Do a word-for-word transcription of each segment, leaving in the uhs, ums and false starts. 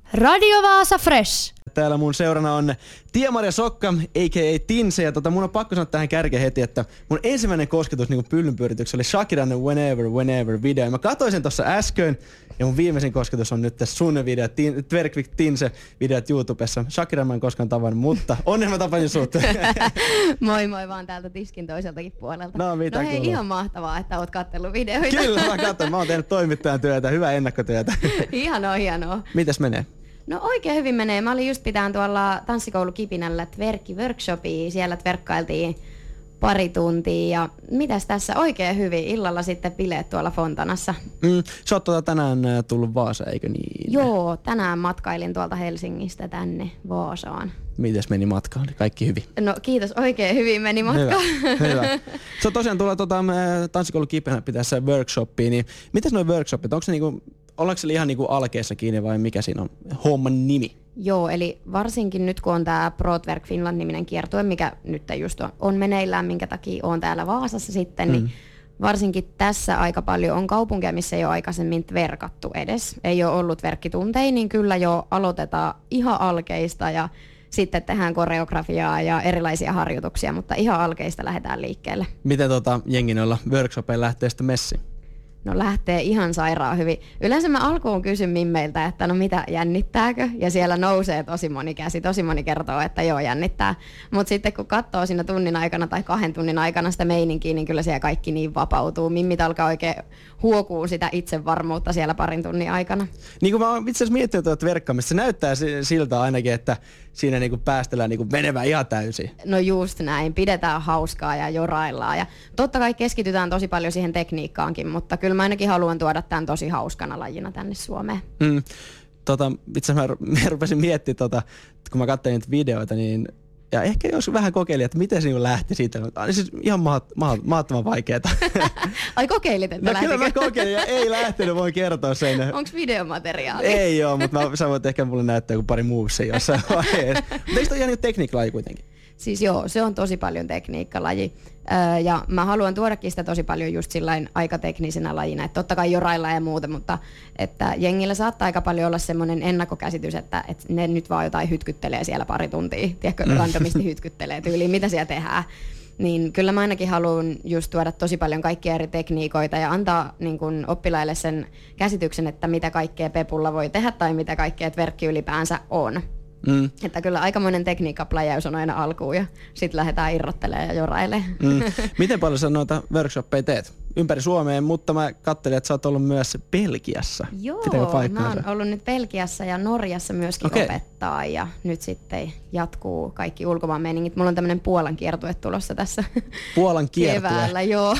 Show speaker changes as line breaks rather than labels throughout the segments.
Radio Vaasa Fresh.
Täällä mun seurana on Tia-Maria Sokka, a k a. Tinse. Ja tota, mun on pakko sanoa tähän kärkeen heti, että mun ensimmäinen kosketus niin pyllynpyörityksessä oli Shakiran Whenever, Whenever video. Ja mä katsoin sen tossa äsken, ja mun viimeisin kosketus on nyt tässä sun video, Twerk Tinse videot YouTubessa. Shakiran mä en koskaan tavannut, mutta onnen mä tapasin sut.
Moi moi vaan täältä tiskin toiseltakin puolelta.
No mitä
No hei,
kuuluu?
ihan mahtavaa, että oot kattellut videoita.
Kyllä mä katson, mä oon tehnyt toimittajan työtä, hyvää ennakkotyötä.
Hienoa, hienoa.
Mitäs menee?
No oikein hyvin menee. Mä olin just pitään tuolla tanssikoulu Kipinällä Twerkki-workshopia. Siellä twerkkailtiin pari tuntia ja mitäs tässä oikein hyvin. Illalla sitten bileet tuolla Fontanassa.
Mm, sä oot tota tänään äh, tullut Vaasaan, eikö niin?
Joo, tänään matkailin tuolta Helsingistä tänne Vaasaan.
Mites meni matkaan? Kaikki hyvin?
No kiitos, oikein hyvin meni matka.
Hyvä, hyvä. Se on tosiaan tuolla tota, tanssikoulu Kipinällä pitäessä workshopia, niin mitäs noi workshopit? Onko se niinku, ollaanko se ihan niinku alkeessa kiinni vai mikä siinä on homman nimi?
Joo, eli varsinkin nyt kun on tämä ProTwerk Finland-niminen kiertue, mikä nyt just on, on meneillään, minkä takia on täällä Vaasassa sitten, mm. niin varsinkin tässä aika paljon on kaupunkeja, missä ei ole aikaisemmin twerkattu edes. Ei ole ollut verkkitunteja, niin kyllä jo aloitetaan ihan alkeista ja sitten tehdään koreografiaa ja erilaisia harjoituksia, mutta ihan alkeista lähdetään liikkeelle.
Miten tota jengi noilla workshopeilla lähtee sitten messiin?
No lähtee ihan sairaan hyvin. Yleensä mä alkuun kysyn mimmeiltä, että no mitä, jännittääkö? Ja siellä nousee tosi moni käsi, tosi moni kertoo, että joo, jännittää. Mutta sitten kun katsoo siinä tunnin aikana tai kahden tunnin aikana sitä meininkiä, niin kyllä siellä kaikki niin vapautuu. Mimmit alkaa oikein huokuu sitä itsevarmuutta siellä parin tunnin aikana.
Niin kuin mä oon itse asiassa miettinyt tuota verkkaamista, se näyttää siltä ainakin, että siinä niinku päästellään niinku menemään ihan täysin.
No just näin, pidetään hauskaa ja joraillaan. Ja totta kai keskitytään tosi paljon siihen tekniikkaankin, mutta kyllä mä ainakin haluan tuoda tämän tosi hauskana lajina tänne Suomeen. Mm.
Tota, itse asiassa mä, mä rupesin miettimään, tota, kun mä katsoin niitä videoita, niin ja ehkä jos vähän kokeilin, että miten se niin lähti siitä. Siis ihan maat, maat, maattoman vaikeeta.
Ai kokeilit, että
no,
lähtikö?
Kyllä mä kokeilin ja ei lähtenyt, voin kertoa sen.
Onks videomateriaali?
Ei oo, mutta mä, sä voit ehkä mulle näyttää joku pari movesia jossain vaiheessa. Mutta eikö toi ihan niin tekniikkalaji kuitenkin?
Siis joo, se on tosi paljon tekniikkalaji. Öö, ja mä haluan tuodakin sitä tosi paljon just sillain aika teknisenä lajina. Että totta kai jorailla ja muuta, mutta että jengillä saattaa aika paljon olla semmoinen ennakkokäsitys, että, että ne nyt vaan jotain hytkyttelee siellä pari tuntia. Tiedätkö, randomisti hytkyttelee tyyliin, mitä siellä tehdään. Niin kyllä mä ainakin haluan just tuoda tosi paljon kaikkia eri tekniikoita ja antaa niin kun oppilaille sen käsityksen, että mitä kaikkea pepulla voi tehdä tai mitä kaikkea twerkki ylipäänsä on. Mm. Että kyllä aikamoinen tekniikkapläjäys on aina alkuun ja sitten lähdetään irrottelemaan ja jorailemaan. Mm.
Miten paljon sä noita workshoppeja teet? Ympäri Suomeen, mutta mä katselin, että sä oot ollut myös Belgiassa.
Joo, mä oon ollut nyt Belgiassa ja Norjassa myöskin okay. opettaa ja nyt sitten jatkuu kaikki ulkomaan meiningit. Mulla on tämmönen Puolan kiertue tulossa tässä
Puolan kiertue?
Keväällä, joo.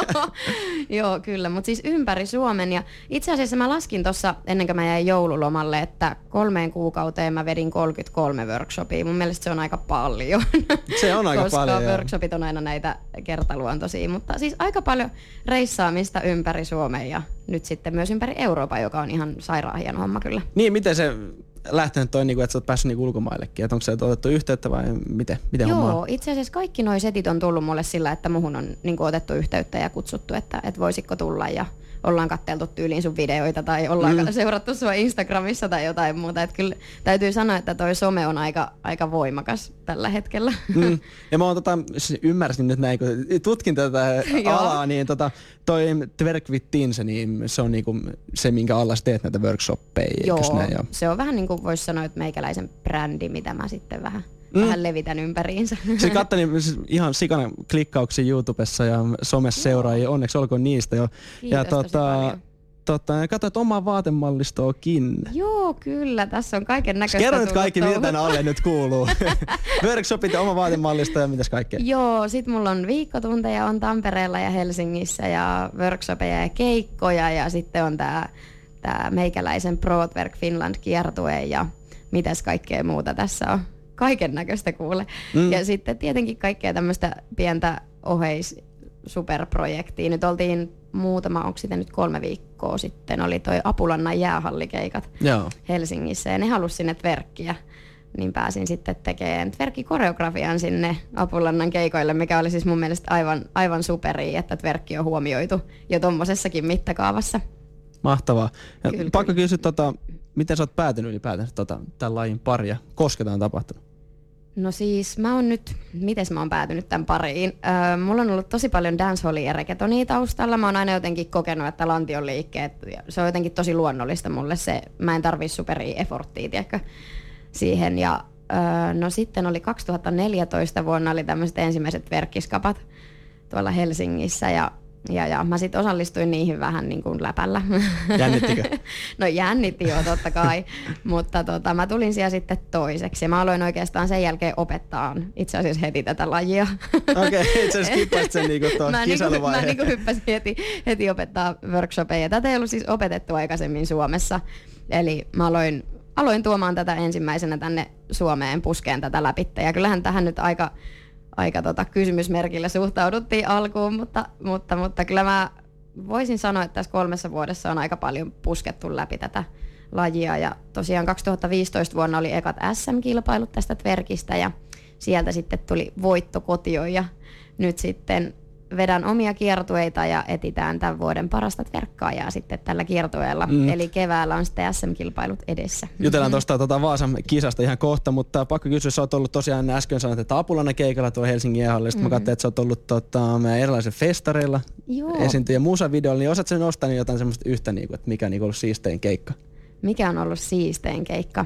Joo, kyllä, mutta siis ympäri Suomen ja itse asiassa mä laskin tossa ennen kuin mä jäin joululomalle, että kolmeen kuukauteen mä vedin kolmekymmentäkolme workshopia. Mun mielestä se on aika paljon.
Se on aika
koska
paljon,
Koska workshopit on aina näitä kertaluontoisia, mutta siis aika paljon reissaamista ympäri Suomea ja nyt sitten myös ympäri Euroopan, joka on ihan sairaan hieno homma kyllä.
Niin, miten se lähtenyt toi, että sä oot päässyt ulkomaillekin? Että onko se otettu yhteyttä vai miten, miten
Joo,
homma on?
Itse asiassa kaikki noi setit on tullut mulle sillä, että muhun on niin kuin otettu yhteyttä ja kutsuttu, että, että voisitko tulla ja ollaan katteltu tyyliin sun videoita tai ollaan mm. seurattu sua Instagramissa tai jotain muuta. Että kyllä täytyy sanoa, että toi some on aika, aika voimakas tällä hetkellä. Mm.
Ja mä oon tota, ymmärsin nyt näin, kun tutkin tätä alaa, niin tota, toi Twerk with Tinse, niin se on niinku se, minkä alla sä teet näitä workshoppeja.
Joo,
näin, jo?
Se on vähän niin kuin voisi sanoa, että meikäläisen brändi, mitä mä sitten vähän Mm. vähän levitän ympäriinsä.
Se katselin ihan sikana klikkauksia YouTubessa ja somessa seuraajia, onneksi olkoon niistä jo.
Kiitos
ja tota, tota, katsoit omaa vaatemallistoakin.
Joo, kyllä. Tässä on kaiken näköistä.
Kerro nyt kaikki, mitä tänne alle nyt kuuluu. Workshopit ja oma vaatemallisto ja mitäs kaikkea.
Joo, sit mulla on viikkotunteja on Tampereella ja Helsingissä ja workshopeja ja keikkoja ja sitten on tää, tää meikäläisen ProTwerk Finland kiertue ja mitäs kaikkea muuta tässä on. Kaiken näköistä kuule. Mm. Ja sitten tietenkin kaikkea tämmöistä pientä oheis superprojektia. Nyt oltiin muutama, onko sitten nyt kolme viikkoa sitten, oli toi Apulannan jäähallikeikat Joo. Helsingissä ja ne halusi sinne twerkkiä. Niin pääsin sitten tekemään twerkkikoreografian sinne Apulannan keikoille, mikä oli siis mun mielestä aivan, aivan superi, että twerkki on huomioitu jo tommosessakin mittakaavassa.
Mahtavaa. Ja pakko kysyä, tota, miten sä oot päätynyt ylipäätään tota, tämän lajin paria? Koska tää on tapahtunut?
No siis mä oon nyt, mites mä oon päätynyt tämän pariin? Öö, mulla on ollut tosi paljon dancehallia ja reggaetonia taustalla. Mä oon aina jotenkin kokenut, että lantion liikkeet, se on jotenkin tosi luonnollista mulle se, mä en tarvii superia efforttia, tiedätkö, siihen. Ja öö, no sitten oli kaksituhattaneljätoista vuonna oli tämmöiset ensimmäiset verkkiskapat tuolla Helsingissä ja Ja, ja mä sitten osallistuin niihin vähän niin kuin läpällä.
Jännittikö? No
jännitti joo, totta kai. Mutta tota, mä tulin siellä sitten toiseksi. Ja mä aloin oikeastaan sen jälkeen opettaa itse asiassa heti tätä lajia.
Okei, okay, itse asiassa kippasit sen niinku tuon kisailuvaiheen.
Mä niinku hyppäsin heti, heti opettaa workshopeja. Tätä ei ollut siis opetettu aikaisemmin Suomessa. Eli mä aloin, aloin tuomaan tätä ensimmäisenä tänne Suomeen, puskeen tätä läpi. Ja kyllähän tähän nyt aika... aika tota kysymysmerkillä suhtauduttiin alkuun, mutta, mutta, mutta kyllä mä voisin sanoa, että tässä kolmessa vuodessa on aika paljon puskettu läpi tätä lajia. Ja tosiaan kaksituhattaviisitoista vuonna oli ekat äs äm-kilpailut tästä tverkistä ja sieltä sitten tuli voitto kotiin ja nyt sitten vedän omia kiertueita ja etitään tämän vuoden parasta tverkkaajaa sitten tällä kiertueella. Mm. Eli keväällä on sitten äs äm-kilpailut edessä.
Jutellaan tuosta tuota Vaasan kisasta ihan kohta, mutta pakko kysyä, sä oot ollut tosiaan äsken sanoit, että Apulana keikalla tuolla Helsingin jäähallilla. Mm-hmm. Mä katsoin, että sä oot ollut tota, erilaisilla festareilla esiintyjä musavideoilla, niin osaat sen nostaa niin jotain semmoista yhtä, niin kuin, että mikä on niin ollut siistein keikka?
Mikä on ollut siistein keikka?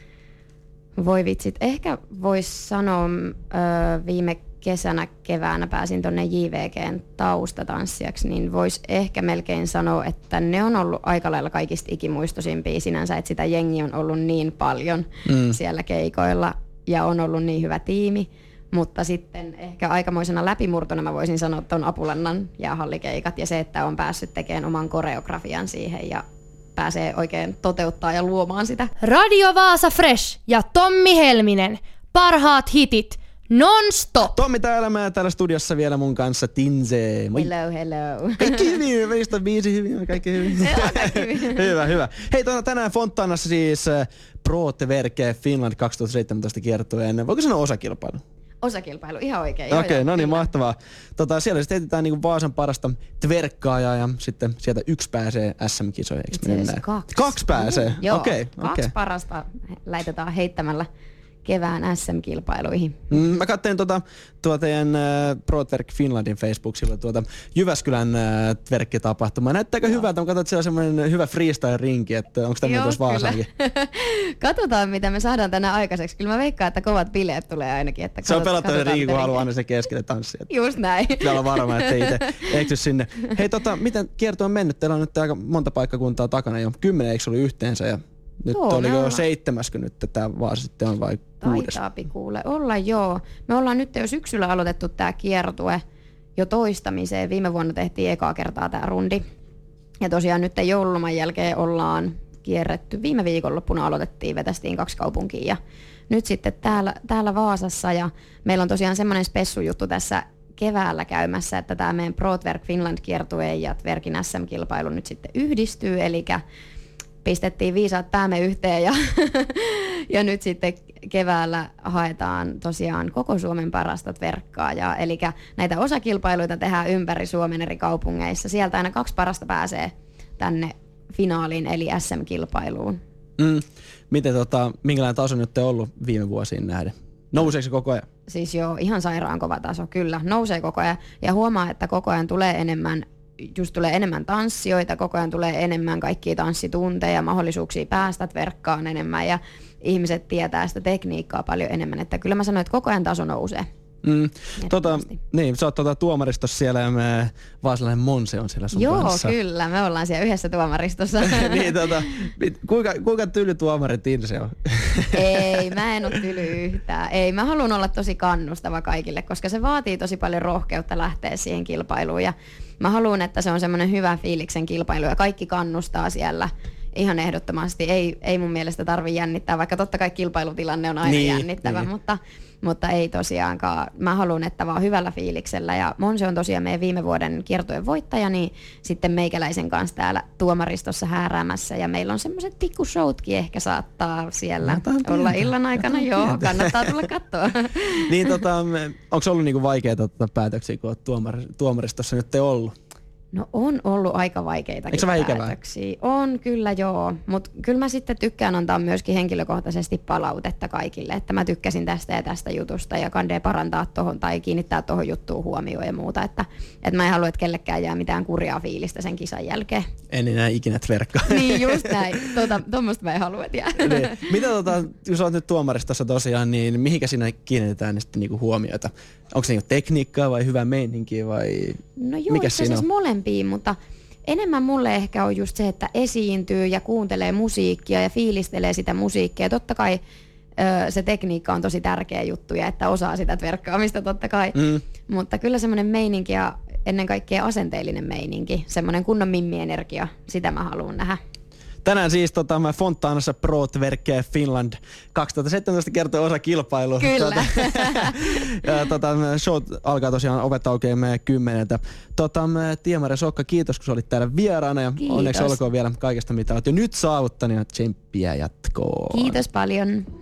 Voi vitsit. Ehkä vois sanoa ö, viime kesänä, keväänä pääsin tonne J V G:n taustatanssijaksi, niin vois ehkä melkein sanoa, että ne on ollut aika lailla kaikista ikimuistoisimpia sinänsä, että sitä jengi on ollut niin paljon mm. siellä keikoilla ja on ollut niin hyvä tiimi, mutta sitten ehkä aikamoisena läpimurtona mä voisin sanoa ton Apulannan jäähallikeikat ja se, että on päässyt tekemään oman koreografian siihen ja pääsee oikein toteuttaa ja luomaan sitä.
Radio Vaasa Fresh ja Tommi Helminen, parhaat hitit non-stop.
Tommi täällä, mä täällä studiossa vielä mun kanssa Tinze. Moi.
Hello, hello.
Kaikki hyvin, meistä on biisi hyvin, kaikki hyvin.
Kaikki hyvin.
Hyvä, hyvä. Hei, tänään Fontaanassa siis äh, ProTverk Finland kaksituhattaseitsemäntoista kiertueen, voiko sanoa osakilpailu?
Osakilpailu, ihan oikein.
Okei, okay, no niin, mahtavaa. Tota, siellä sitten etsitään niinku Vaasan parasta tverkkaajaa ja sitten sieltä yksi pääsee äs äm-kisoihin, eikö mene näin?
Kaksi.
Kaksi pääsee?
Mm, joo,
okay,
kaksi
okay.
parasta laitetaan heittämällä kevään äs äm-kilpailuihin.
Mm, mä katsoin tuota, tuota teidän äh, ProTverk Finlandin Facebook-sivuilla tuota Jyväskylän äh, tverkkitapahtumaa. Näyttääkö Joo. hyvältä? Mä katsoin, että siellä on semmoinen hyvä freestyle-rinki, että onko tämmöinen tuossa Vaasaankin? Katsotaan, mitä me saadaan tänään aikaiseksi. Kyllä mä veikkaan, että kovat bileet tulee ainakin. Että se on pelottava rinki, kun haluaa aina se keskelle tanssia.
Just näin.
Pitää olla varma, ettei itse eksy sinne. Hei, tota, miten kierto on mennyt? Teillä on nyt aika monta paikkakuntaa takana jo. Kymmenen eikö ollut yhteensä ja nyt joo, oliko jo seitsemäskö nyt tämä Vaasa sitten on vai kuudes?
Taitaapi kuule olla joo. Me ollaan nyt jo syksyllä aloitettu tämä kiertue jo toistamiseen. Viime vuonna tehtiin ekaa kertaa tämä rundi. Ja tosiaan nyt joululoman jälkeen ollaan kierretty. Viime viikonloppuna aloitettiin, vetästiin kaksi kaupunkia ja nyt sitten täällä, täällä Vaasassa. Ja meillä on tosiaan semmoinen spessujuttu tässä keväällä käymässä, että tämä meidän ProTverk Finland kiertue ja Tverkin äs äm-kilpailu nyt sitten yhdistyy. Eli pistettiin viisaat päämme yhteen ja, ja nyt sitten keväällä haetaan tosiaan koko Suomen parasta tverkkaajaa. Eli näitä osakilpailuita tehdään ympäri Suomen eri kaupungeissa. Sieltä aina kaksi parasta pääsee tänne finaaliin eli äs äm-kilpailuun.
Mm. Miten tota, minkälainen taso nyt on ollut viime vuosiin nähden? Nouseeko se koko ajan?
Siis joo, ihan sairaan kova taso, kyllä. Nousee koko ajan ja huomaa, että koko ajan tulee enemmän just tulee enemmän tanssijoita, koko ajan tulee enemmän kaikkia tanssitunteja, mahdollisuuksia päästä verkkaan enemmän ja ihmiset tietää sitä tekniikkaa paljon enemmän, että kyllä mä sanoin, että koko ajan taso nousee.
Mm. Tota, niin, sä oot tota tuomaristossa siellä ja me vaasalainen Monse on siellä sun
Joo,
kanssa.
Joo, kyllä, me ollaan siellä yhdessä tuomaristossa.
niin, tota, kuinka, kuinka tyly tuomari Tinse on?
Ei, mä en ole tyly yhtään. Ei, mä haluan olla tosi kannustava kaikille, koska se vaatii tosi paljon rohkeutta lähteä siihen kilpailuun ja mä haluan, että se on semmoinen hyvä fiiliksen kilpailu ja kaikki kannustaa siellä ihan ehdottomasti. Ei, ei mun mielestä tarvi jännittää, vaikka totta kai kilpailutilanne on aina niin, jännittävä, niin. Mutta, mutta ei tosiaankaan. Mä haluan, että vaan hyvällä fiiliksellä. Ja Monse on tosiaan meidän viime vuoden kiertojen voittaja, niin sitten meikäläisen kanssa täällä tuomaristossa hääräämässä. Ja meillä on semmoiset pikkushowtkin ehkä saattaa siellä olla illan aikana. Joo, kannattaa tulla katsoa.
niin tota, onko ollut niinku vaikeaa tota päätöksiä, kun olet tuomar, tuomaristossa nyt ei ollut?
No on ollut aika vaikeitakin päätöksiä. On kyllä joo, mutta kyllä mä sitten tykkään antaa myöskin henkilökohtaisesti palautetta kaikille, että mä tykkäsin tästä ja tästä jutusta ja kandee parantaa tohon tai kiinnittää tohon juttuun huomioon ja muuta, että, että mä en halua, että kellekään jää mitään kurjaa fiilistä sen kisan jälkeen.
En enää ikinä tverkkaa.
Niin just näin, tuota, tuommoista mä en halua, että jää.
Niin. Mitä tota, kun sä oot nyt tuomaristossa tosiaan, niin mihinkä siinä kiinnitetään sitten niinku huomiota? Onko se niinku tekniikkaa vai hyvää meininkiä vai
no joo,
mikä
itse
siinä
asiassa
on?
molempiin, mutta enemmän mulle ehkä on just se, että esiintyy ja kuuntelee musiikkia ja fiilistelee sitä musiikkia. Totta kai ö, se tekniikka on tosi tärkeä juttu ja että osaa sitä tverkkaamista totta kai. Mm. Mutta kyllä semmoinen meininki ja ennen kaikkea asenteellinen meininki, semmoinen kunnon mimmienergia, sitä mä haluan nähdä.
Tänään siis tota, Fontaanassa Pro Twerk Finland kaksituhattaseitsemäntoista kertoo osa kilpailu.
Kyllä.
Tota, ja, tota, show alkaa tosiaan ovet aukeaa meidän kymmeneltä. Tota, Tiia-Maria Sokka, kiitos kun sä olit täällä vieraana ja
kiitos.
Onneksi olkoon vielä kaikesta mitä olet jo nyt saavuttanut ja tsemppiä jatkoon.
Kiitos paljon.